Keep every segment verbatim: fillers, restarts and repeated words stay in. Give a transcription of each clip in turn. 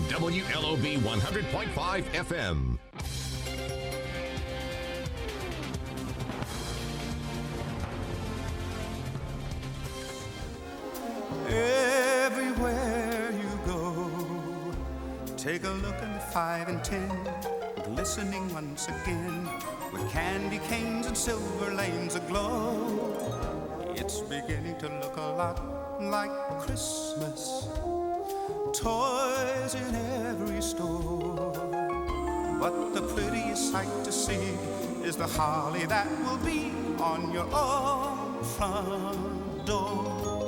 on W L O B one hundred point five F M. Everywhere you go, take a look at the five and ten, glistening once again, with candy canes and silver lanes aglow. It's beginning to look a lot like Christmas, toys in every store. But the prettiest sight to see is the holly that will be on your own front door.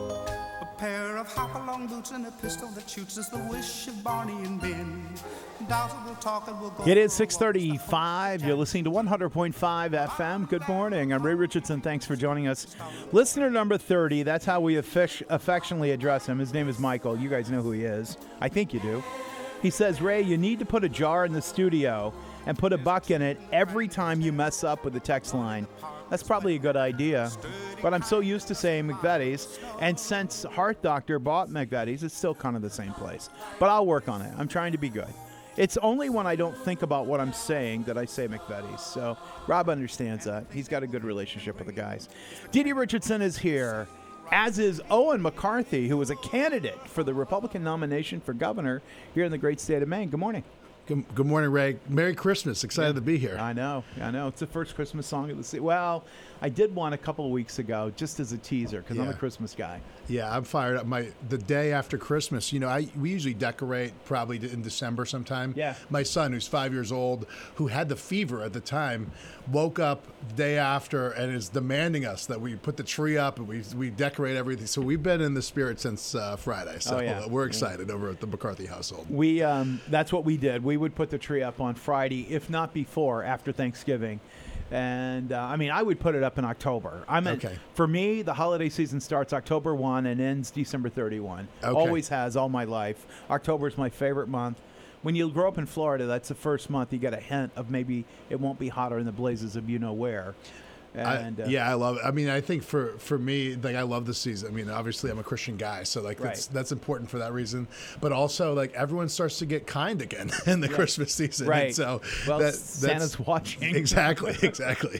Pair of hop-along boots and a pistol that shoots is the wish of Barney and Ben. Dolls will talk and we'll go. It is six thirty-five. You're listening to one hundred point five F M. Good morning. I'm Ray Richardson. Thanks for joining us. Listener number thirty, that's how we affic- affectionately address him. His name is Michael. You guys know who he is. I think you do. He says, Ray, you need to put a jar in the studio and put a buck in it every time you mess up with the text line. That's probably a good idea. But I'm so used to saying McVetti's, and since Heart Doctor bought McVetti's, it's still kind of the same place. But I'll work on it. I'm trying to be good. It's only when I don't think about what I'm saying that I say McVetti's. So Rob understands that. He's got a good relationship with the guys. Dee Dee Richardson is here, as is Owen McCarthy, who was a candidate for the Republican nomination for governor here in the great state of Maine. Good morning. Good, good morning, Ray. Merry Christmas. Excited yeah. to be here. I know. I know. It's the first Christmas song of the season. Well, I did one a couple of weeks ago just as a teaser because yeah. I'm a Christmas guy. Yeah, I'm fired up. My the day after Christmas, you know, I we usually decorate probably in December sometime. Yeah. My son, who's five years old, who had the fever at the time, woke up the day after and is demanding us that we put the tree up and we we decorate everything. So we've been in the spirit since uh, Friday. So oh, yeah. we're excited yeah. over at the McCarthy household. We um, that's what we did. We would put the tree up on Friday, if not before, after Thanksgiving. And, uh, I mean, I would put it up in October. I mean, okay. For me, the holiday season starts October first and ends December thirty-first. Okay. Always has all my life. October is my favorite month. When you grow up in Florida, that's the first month you get a hint of maybe it won't be hotter in the blazes of you-know-where. And, I, uh, yeah, I love it. I mean, I think for, for me, like I love the season. I mean, obviously I'm a Christian guy, so like right. that's that's important for that reason. But also, like everyone starts to get kind again in the yeah. Christmas season. Right. And so well, that, Santa's that's, watching. Exactly. Exactly.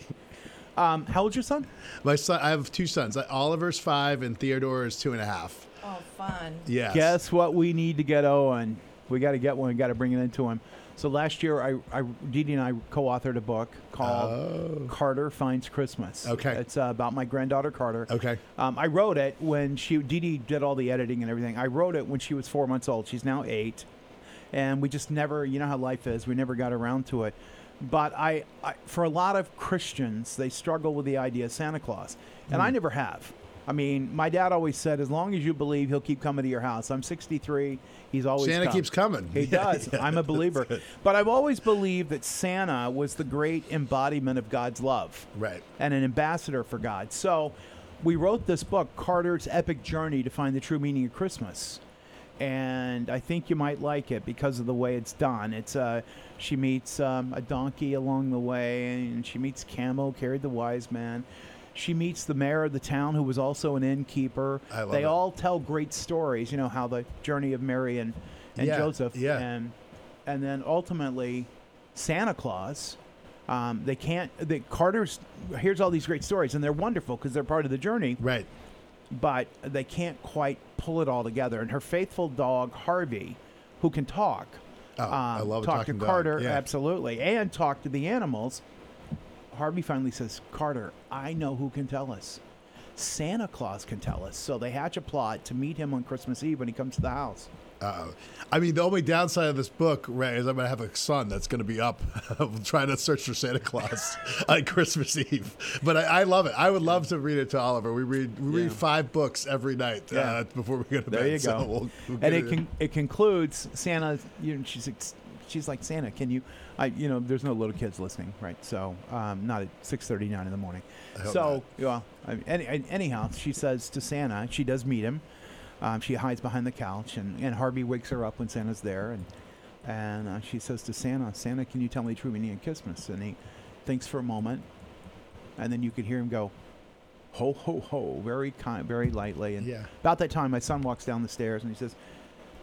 um, how old's your son? My son. I have two sons. Oliver's five and Theodore is two and a half. Oh, fun. Yes. Guess what we need to get Owen? We got to get one. We got to bring it into him. So last year, I, I, Dee Dee and I co-authored a book called oh. Carter Finds Christmas. Okay. It's uh, about my granddaughter, Carter. Okay. Um, I wrote it when she, Dee Dee did all the editing and everything. I wrote it when she was four months old. She's now eight. And we just never, you know how life is, we never got around to it. But I, I for a lot of Christians, they struggle with the idea of Santa Claus. And mm. I never have. I mean, my dad always said, as long as you believe, he'll keep coming to your house. I'm sixty-three. He's always Santa come. keeps coming. He does. Yeah, I'm a believer. But I've always believed that Santa was the great embodiment of God's love. Right. And an ambassador for God. So we wrote this book, Carter's Epic Journey to Find the True Meaning of Christmas. And I think you might like it because of the way it's done. It's uh, she meets um, a donkey along the way, and she meets Camo, carried the wise man. She meets the mayor of the town, who was also an innkeeper. I love they it. all tell great stories, you know, how the journey of Mary and, and yeah, Joseph. Yeah. And, and then ultimately, Santa Claus. Um, they can't, the Carter's hears all these great stories, and they're wonderful because they're part of the journey. Right. But they can't quite pull it all together. And her faithful dog, Harvey, who can talk. Oh, um, I love a talk talking to Carter, dog. Yeah. absolutely, and talk to the animals. Harvey finally says, Carter, I know who can tell us. Santa Claus can tell us. So they hatch a plot to meet him on Christmas Eve when he comes to the house. Uh-oh. I mean, the only downside of this book, Ray, is I'm going to have a son that's going to be up trying to search for Santa Claus on Christmas Eve. But I, I love it. I would love to read it to Oliver. We read we yeah. read five books every night uh, yeah. before we go to there bed. There you so go. We'll, we'll and it it con- it concludes, Santa, you know, she's ex- she's like, Santa, can you, I, you know, there's no little kids listening, right? So um, not at six thirty-nine in the morning. So, well, I mean, any, anyhow, she says to Santa, she does meet him. Um, she hides behind the couch, and, and Harvey wakes her up when Santa's there, and and uh, she says to Santa, Santa, can you tell me the true meaning of Christmas? And he thinks for a moment, and then you could hear him go, ho, ho, ho, very kind, very lightly. And yeah. about that time, my son walks down the stairs, and he says,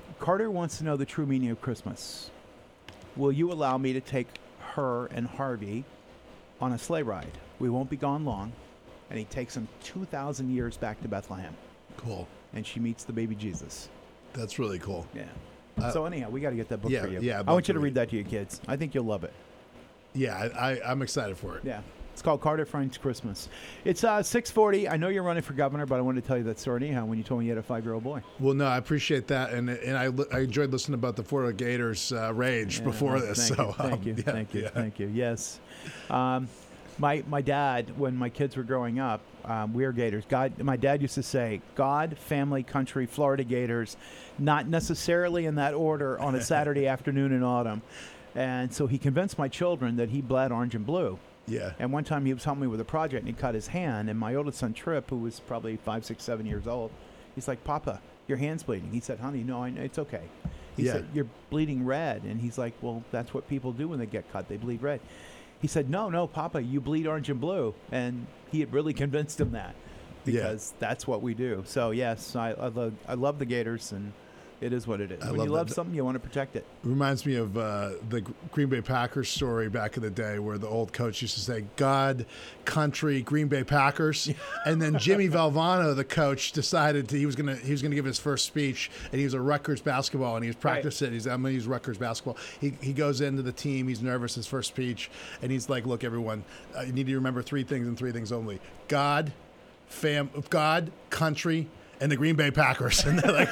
Carter wants to know the true meaning of Christmas. Will you allow me to take her and Harvey on a sleigh ride? We won't be gone long. And he takes them two thousand years back to Bethlehem. Cool. And she meets the baby Jesus. That's really cool. Yeah. Uh, so anyhow, we got to get that book yeah, for you. yeah, I'd I love want you to to read read that to your kids. I think you'll love it. Yeah, I, I, I'm excited for it. Yeah. It's called Carter Finds Christmas. It's uh, six forty. I know you're running for governor, but I wanted to tell you that story anyhow when you told me you had a five-year-old boy. Well, no, I appreciate that, and and I, li- I enjoyed listening about the Florida Gators uh, rage Yeah, before well, this. Thank so you, thank um, you, yeah, thank you, yeah. thank you. Yes. Um, my my dad, when my kids were growing up, um, we were Gators. God, my dad used to say, God, family, country, Florida Gators, not necessarily in that order on a Saturday afternoon in autumn. And so he convinced my children that he bled orange and blue. Yeah. And one time he was helping me with a project and he cut his hand. And my oldest son, Trip, who was probably five, six, seven years old, he's like, Papa, your hand's bleeding. He said, honey, no, I, it's okay. He Yeah. said, you're bleeding red. And he's like, well, that's what people do when they get cut. They bleed red. He said, no, no, Papa, you bleed orange and blue. And he had really convinced him that because Yeah. that's what we do. So, yes, I, I, love, I love the Gators, and it is what it is. I when love you love that. something, you want to protect it. Reminds me of uh, the Green Bay Packers story back in the day where the old coach used to say, God, country, Green Bay Packers. And then Jimmy Valvano, the coach, decided to, he was going to he was going to give his first speech, and he was at Rutgers basketball, and he was practicing. He's, I'm going to use Rutgers basketball. He, he goes into the team. He's nervous, his first speech. And he's like, look, everyone, uh, you need to remember three things and three things only. God, fam, God, country, and the Green Bay Packers. And they're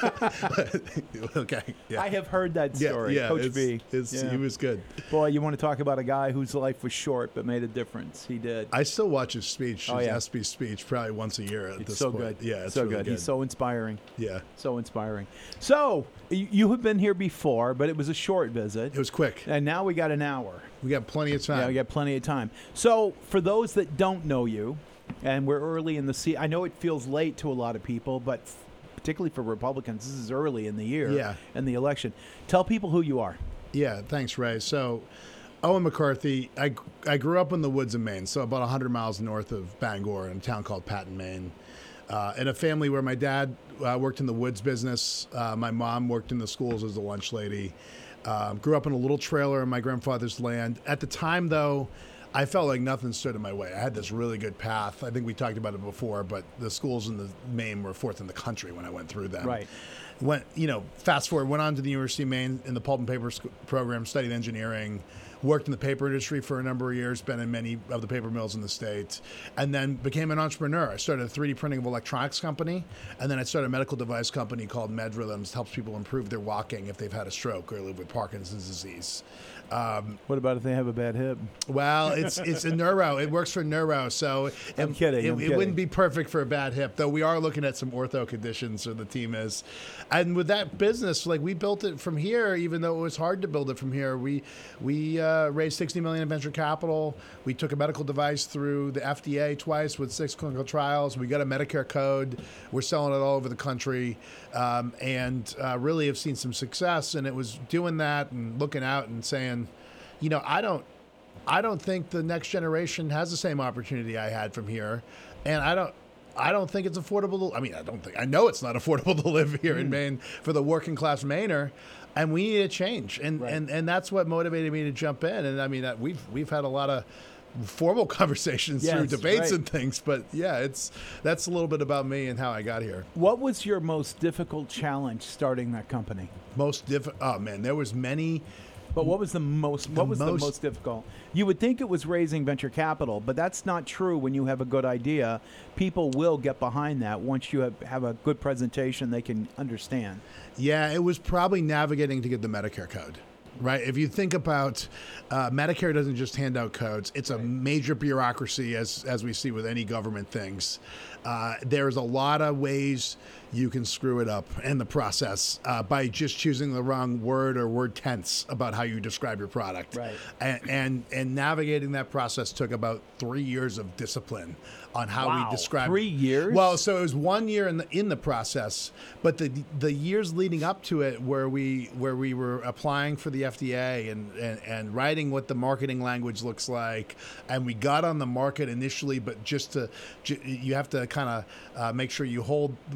like, okay. Yeah. I have heard that Yeah, story. yeah, Coach it's, B. it's, Yeah. he was good. Boy, you want to talk about a guy whose life was short but made a difference. He did. I still watch his speech, his Oh, yeah. S P speech, probably once a year at It's this so point. good. Yeah, it's so really good. good. He's so inspiring. yeah, So inspiring. So, y- you have been here before, but it was a short visit. it was quick. And now we got an hour. We got plenty of time. Yeah, we got plenty of time. So, for those that don't know you, and we're early in the season, I know it feels late to a lot of people, but f- particularly for Republicans, this is early in the year Yeah. and the election. Tell people who you are. Yeah, thanks, Ray. So, Owen McCarthy, I, I grew up in the woods of Maine, so about one hundred miles north of Bangor in a town called Patton, Maine. Uh, in a family where my dad uh, worked in the woods business, uh, my mom worked in the schools as a lunch lady. Um, grew up in a little trailer on my grandfather's land. At the time, though, I felt like nothing stood in my way. I had this really good path. I think we talked about it before, but the schools in the Maine were fourth in the country when I went through them. Right. Went, you know, fast forward, went on to the University of Maine in the pulp and paper sc- program, studied engineering, worked in the paper industry for a number of years, been in many of the paper mills in the States, and then became an entrepreneur. I started a three D printing of electronics company, and then I started a medical device company called MedRhythms, helps people improve their walking if they've had a stroke or live with Parkinson's disease. Um, What about if they have a bad hip? well, it's it's a neuro. It works for neuro, so I'm it, kidding, It, I'm it kidding. wouldn't be perfect for a bad hip, though. We are looking at some ortho conditions, or the team is. And with that business, like we built it from here, even though it was hard to build it from here. We we uh, raised sixty million in venture capital. We took a medical device through the F D A twice with six clinical trials. We got a Medicare code. We're selling it all over the country, um, and uh, really have seen some success. And it was doing that and looking out and saying, you know, I don't, I don't think the next generation has the same opportunity I had from here, and I don't, I don't think it's affordable. To, I mean, I don't think I know it's not affordable to live here in Maine for the working class Mainer, and we need a change, and Right. and and that's what motivated me to jump in. And I mean, uh, we've we've had a lot of formal conversations Yes, through debates right. and things, but yeah, it's that's a little bit about me and how I got here. What was your most difficult challenge starting that company? Most diff. Oh man, there was many. But what was the most what was most- the most difficult? You would think it was raising venture capital, but that's not true when you have a good idea. People will get behind that once you have, have a good presentation they can understand. Yeah, it was probably navigating to get the Medicare code, right? If you think about uh, Medicare doesn't just hand out codes. It's a major bureaucracy, as, as we see with any government things. Uh, there's a lot of ways you can screw it up in the process uh, by just choosing the wrong word or word tense about how you describe your product. Right. And, and, and navigating that process took about three years of discipline on how Wow, we describe three years? Well, so it was one year in the in the process, but the the years leading up to it, where we where we were applying for the F D A and and, and writing what the marketing language looks like, and we got on the market initially, but just to ju- you have to kind of uh, make sure you hold where the price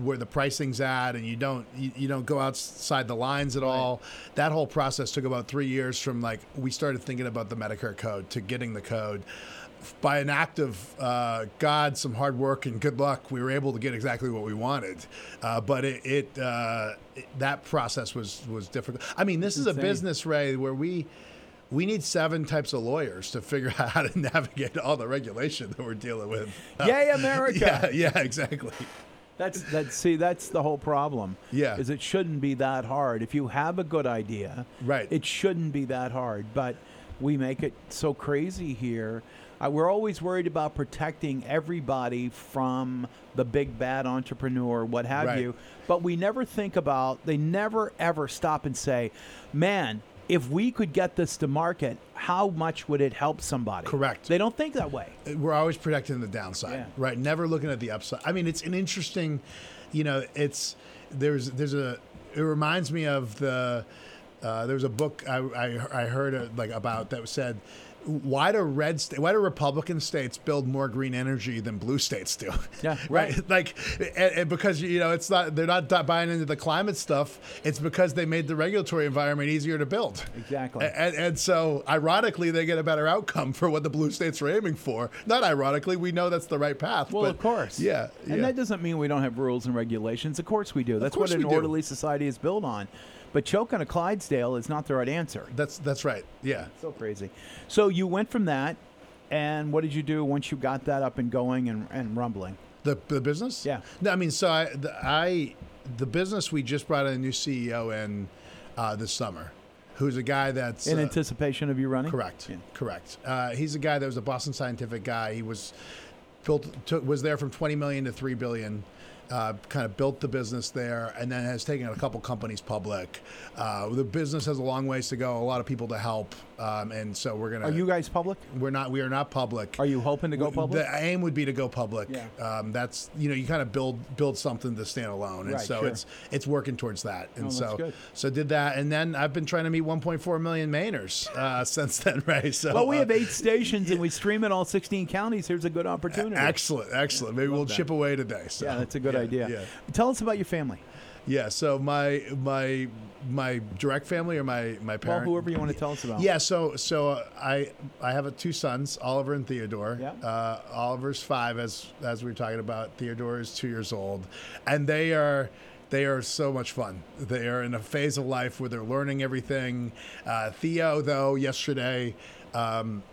price things at, and you don't you, you don't go outside the lines at all. That whole process took about three years from like we started thinking about the Medicare code to getting the code. By an act of uh, God, some hard work and good luck, we were able to get exactly what we wanted. Uh, but it, it, uh, it that process was was difficult. I mean, this is a business, Ray, where we we need seven types of lawyers to figure out how to navigate all the regulation that we're dealing with. Uh, Yay, America! Yeah, yeah, exactly. That's that. See, that's the whole problem. Yeah. Is it shouldn't be that hard. If you have a good idea, right, it shouldn't be that hard. But we make it so crazy here. Uh, we're always worried about protecting everybody from the big bad entrepreneur, what have right. you. But we never think about. They never ever stop and say, "Man, if we could get this to market, how much would it help somebody?" Correct. They don't think that way. We're always protecting the downside, Yeah. right? Never looking at the upside. I mean, it's an interesting, you know, it's there's there's a. It reminds me of the. Uh, there was a book I I, I heard uh, like about that said. Why do red sta- why do Republican states build more green energy than blue states do? Yeah, right. right. Like, and, and because you know it's not they're not buying into the climate stuff. It's because they made the regulatory environment easier to build. Exactly. And, and so, ironically, they get a better outcome for what the blue states are aiming for. Not ironically, we know that's the right path. Well, but, of course. Yeah. And yeah. that doesn't mean we don't have rules and regulations. Of course we do. That's course what an we do. orderly society is built on. But choke on a Clydesdale is not the right answer. That's that's right. Yeah. So crazy. So you went from that, and what did you do once you got that up and going and, and rumbling? The the business? Yeah. No, I mean, so I the, I the business we just brought a new C E O in uh, this summer, who's a guy that's In uh, anticipation of you running? correct. Yeah. Correct. Uh, he's a guy that was a Boston Scientific guy. He was built took, was there from twenty million to three billion. Uh, kind of built the business there, and then has taken a couple companies public. Uh, the business has a long ways to go. A lot of people to help, um, and so we're gonna. Are you guys public? We're not. We are not public. Are you hoping to go We- public? The aim would be to go public. Yeah. Um, that's you know you kind of build build something to stand alone, and Right, so sure. it's it's working towards that. And Oh, that's so good. so did that, and then I've been trying to meet one point four million Mainers uh, since then, right? So Well, we uh, have eight stations, and we stream in all sixteen counties. Here's a good opportunity. excellent, excellent. Maybe we'll that. chip away today. So. Yeah, that's a good Yeah, idea. Yeah. Tell us about your family. Yeah, so my my my direct family or my my Well, parent. whoever you want to tell us about. Yeah, so so uh, I I have uh, two sons, Oliver and Theodore. Yeah. Uh, Oliver's five, as as we were talking about. Theodore is two years old, and they are. They are so much fun. They are in a phase of life where they're learning everything. Uh, Theo, though, yesterday um,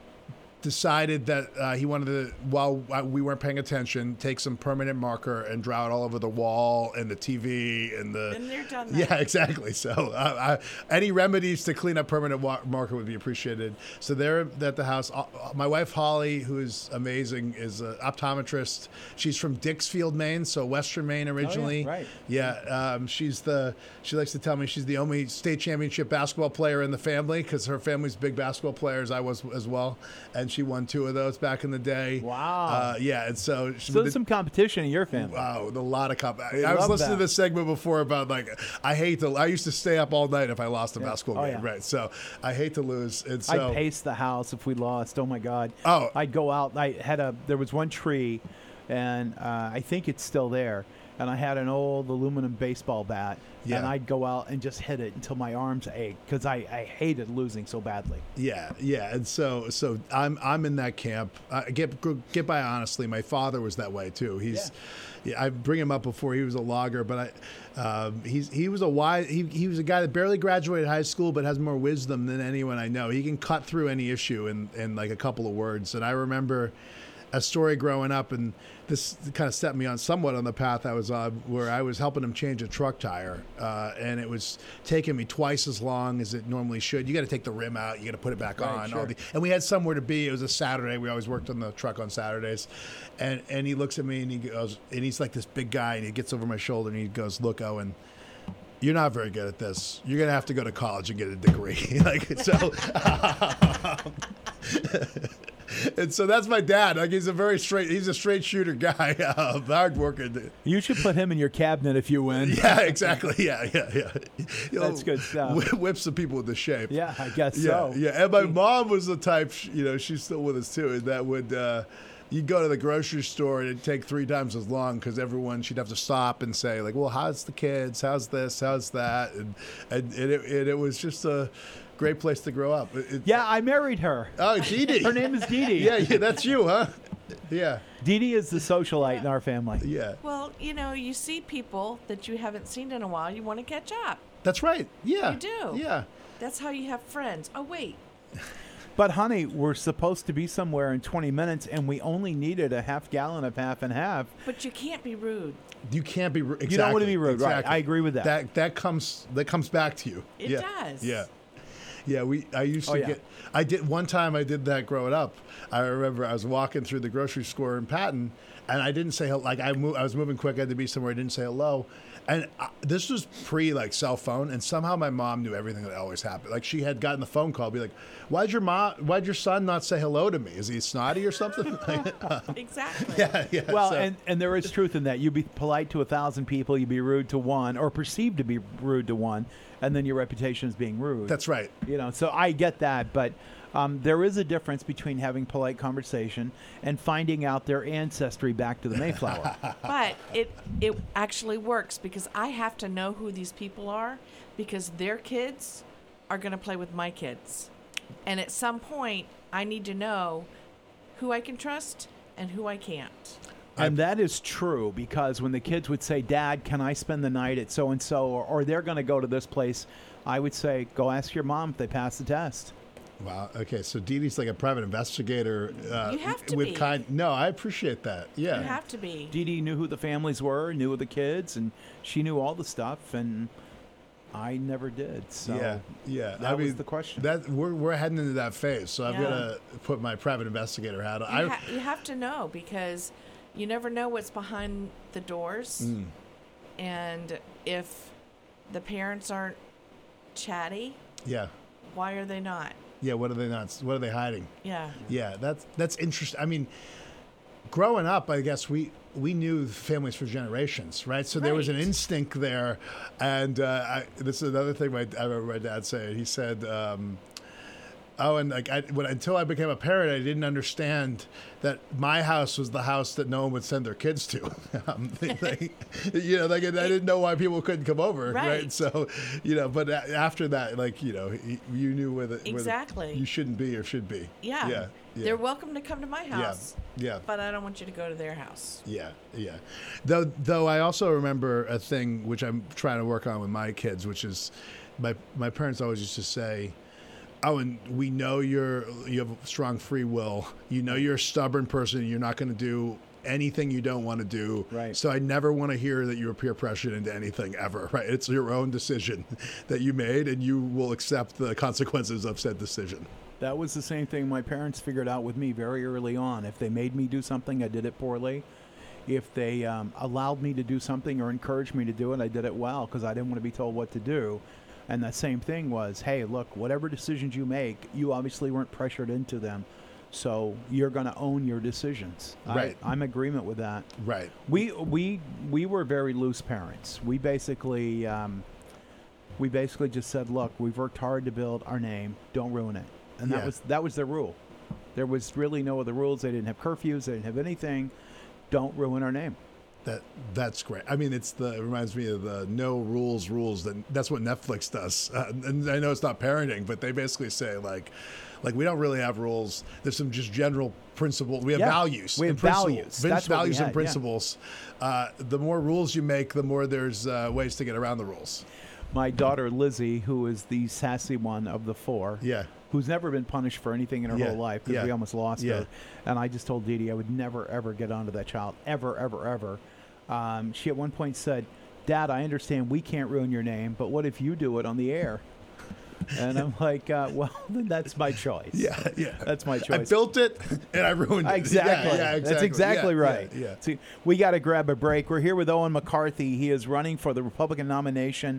decided that uh, he wanted to, while we weren't paying attention, take some permanent marker and draw it all over the wall and the T V and the. Been there, done that. Yeah, exactly. So uh, I, any remedies to clean up permanent wa- marker would be appreciated. So they're at the house. Uh, my wife Holly, who is amazing, is an optometrist. She's from Dixfield, Maine, so Western Maine originally. right. Yeah, um, she's the. She likes to tell me she's the only state championship basketball player in the family because her family's big basketball players. I was as well, and she won two of those back in the day. Wow. Uh, yeah, and so she, So there's some competition in your family. wow, a lot of comp. I, We I was love listening that. to this segment before about like I hate to. I used to stay up all night if I lost a basketball Oh, game, yeah. right? So I hate to lose, and so I'd pace the house if we lost. Oh my God. Oh. I'd go out. I had a. There was one tree, and uh, I think it's still there. And I had an old aluminum baseball bat, Yeah. and I'd go out and just hit it until my arms ached because I, I hated losing so badly. yeah, yeah, and so so I'm I'm in that camp. Uh, get get by honestly, my father was that way too. He's. Yeah, I bring him up before he was a logger, but I, um, he's he was a wise he, he was a guy that barely graduated high school, but has more wisdom than anyone I know. He can cut through any issue in, in like a couple of words. And I remember a story growing up, and this kind of set me on somewhat on the path I was on, where I was helping him change a truck tire, uh, and it was taking me twice as long as it normally should. You got to take the rim out, you got to put it back Right, on. sure. All the, and we had somewhere to be. It was a Saturday. We always worked on the truck on Saturdays, and and he looks at me and he goes, and he's like this big guy, and he gets over my shoulder and he goes, "Look, Owen, you're not very good at this. You're gonna have to go to college and get a degree." Like so. And so that's my dad. Like he's a very straight, he's a straight shooter guy, uh, hard working. You should put him in your cabinet if you win. Yeah, exactly. Yeah, yeah, yeah. You That's good stuff. whi- Whip some people into shape. Yeah, I guess Yeah, so. yeah. And my mom was the type, you know, she's still with us too, and that would, uh, you'd go to the grocery store and it'd take three times as long because everyone, she'd have to stop and say, like, well, how's the kids? How's this? How's that? And, and, and, it, and it was just a great place to grow up. It, Yeah, I married her. Oh, Dee Dee. Her name is Dee Dee. Yeah, yeah, that's you, huh? Yeah, Dee Dee is the socialite in our family. yeah. Well, you know, you see people that you haven't seen in a while, you want to catch up. That's right. Yeah. You do. Yeah. That's how you have friends. Oh, wait. But, honey, we're supposed to be somewhere in twenty minutes, and we only needed a half gallon of half and half. But you can't be rude. You can't be rude. Exactly. You don't want to be rude, right? Exactly. I agree with that. That that comes that comes back to you. It yeah. does. Yeah. Yeah, we. I used to Oh, yeah. get. I did one time. I did that growing up. I remember I was walking through the grocery store in Patton, and I didn't say hel- like I moved. I was moving quick. I had to be somewhere. I didn't say hello, and I, this was pre like cell phone. And somehow my mom knew everything that always happened. Like she had gotten the phone call, be like, "Why'd your mom? Why'd your son not say hello to me? Is he snotty or something?" Exactly. yeah, yeah. Well, so- and, and there is truth in that. You'd be polite to a thousand people, you'd be rude to one, or perceived to be rude to one, and then your reputation is being rude. that's right. You know, so I get that, but um, there is a difference between having polite conversation and finding out their ancestry back to the Mayflower. But it it actually works because I have to know who these people are because their kids are going to play with my kids. And at some point, I need to know who I can trust and who I can't. And that is true because when the kids would say, Dad, can I spend the night at so and so, or or they're going to go to this place, I would say, go ask your mom if they pass the test. Wow. Okay. So Dee Dee's like a private investigator. Uh, You have to with be. kind. No, I appreciate that. Yeah. You have to be. Dee Dee knew who the families were, knew the kids, and she knew all the stuff, and I never did. So yeah. Yeah. that was the question. That we're we're heading into that phase. So I've Yeah. got to put my private investigator hat on. You, I, ha- you have to know because you never know what's behind the doors. Mm. And if the parents aren't chatty, yeah. why are they not? Yeah. What are they not? What are they hiding? Yeah. Yeah. That's that's interesting. I mean, growing up, I guess we we knew families for generations, right? So there was an Right. instinct there, and uh, I, this is another thing my, I remember my dad saying. He said, um, "Oh, and like I, when, until I became a parent, I didn't understand that my house was the house that no one would send their kids to. um, they, they, you know, like I didn't know why people couldn't come over, right? Right. So, you know, but a- after that, like you know, y- you knew where the where the- Exactly. you shouldn't be or should be. Yeah. Yeah. Yeah. They're welcome to come to my house, Yeah. but I don't want you to go to their house. Yeah, yeah. Though, though I also remember a thing which I'm trying to work on with my kids, which is my my parents always used to say, "Oh, and we know you're you have strong free will. You know you're a stubborn person. You're not going to do anything you don't want to do. Right. So I never want to hear that you were peer pressured into anything ever. Right? It's your own decision that you made, and you will accept the consequences of said decision." That was the same thing my parents figured out with me very early on. If they made me do something, I did it poorly. If they um, allowed me to do something or encouraged me to do it, I did it well because I didn't want to be told what to do. And the same thing was, hey, look, whatever decisions you make, you obviously weren't pressured into them. So you're going to own your decisions. Right. I, I'm in agreement with that. Right. We we we were very loose parents. We basically um, we basically just said, look, we've worked hard to build our name. Don't ruin it. And that Yeah. was that was their rule. There was really no other rules. They didn't have curfews. They didn't have anything. Don't ruin our name. That that's great. I mean, it's the it reminds me of the no rules rules. That that's what Netflix does. Uh, and I know it's not parenting, but they basically say like, like we don't really have rules. There's some just general principles. We have Yeah, values. we and have principles. values. Vin- That's what we values and had, yeah. principles. Uh, the more rules you make, the more there's uh, ways to get around the rules. My daughter Lizzie, who is the sassy one of the four, Yeah. who's never been punished for anything in her Yeah, whole life because yeah, we almost lost yeah. her. And I just told Dee Dee I would never, ever get onto that child. Ever, ever, ever. Um, she at one point said, Dad, I understand we can't ruin your name, but what if you do it on the air? And I'm like, uh, well, then that's my choice. Yeah, yeah. That's my I choice. built it and I ruined it. Exactly. Yeah, yeah, exactly. That's exactly Yeah, right. Yeah, yeah. See, we got to grab a break. We're here with Owen McCarthy. He is running for the Republican nomination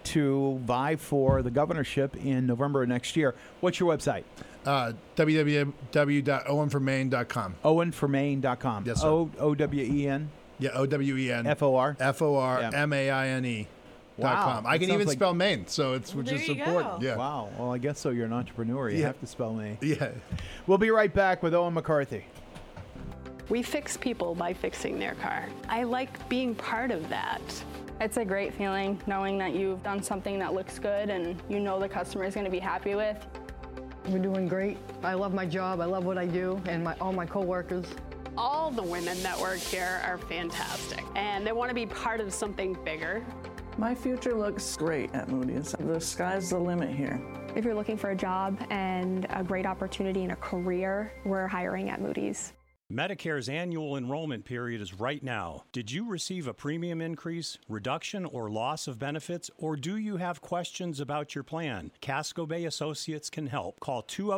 to vie for the governorship in November of next year. What's your website? Uh, w w w dot owen for maine dot com. owen for maine dot com. Yes, sir. O O W E N Yeah, O W E N. F O R. F O R Yeah. M A I N E dot Wow, com. I that can sounds even like- spell Maine, so it's which There is you important. go. Yeah. Wow. Well, I guess so. You're an entrepreneur. You Yeah. have to spell me. Yeah. We'll be right back with Owen McCarthy. We fix people by fixing their car. I like being part of that. It's a great feeling knowing that you've done something that looks good and you know the customer is going to be happy with. We're doing great. I love my job. I love what I do, and my, all my coworkers. All the women that work here are fantastic, and they want to be part of something bigger. My future looks great at Moody's. The sky's the limit here. If you're looking for a job and a great opportunity in a career, we're hiring at Moody's. Medicare's annual enrollment period is right now. Did you receive a premium increase, reduction, or loss of benefits, or do you have questions about your plan? Casco Bay Associates can help. Call two oh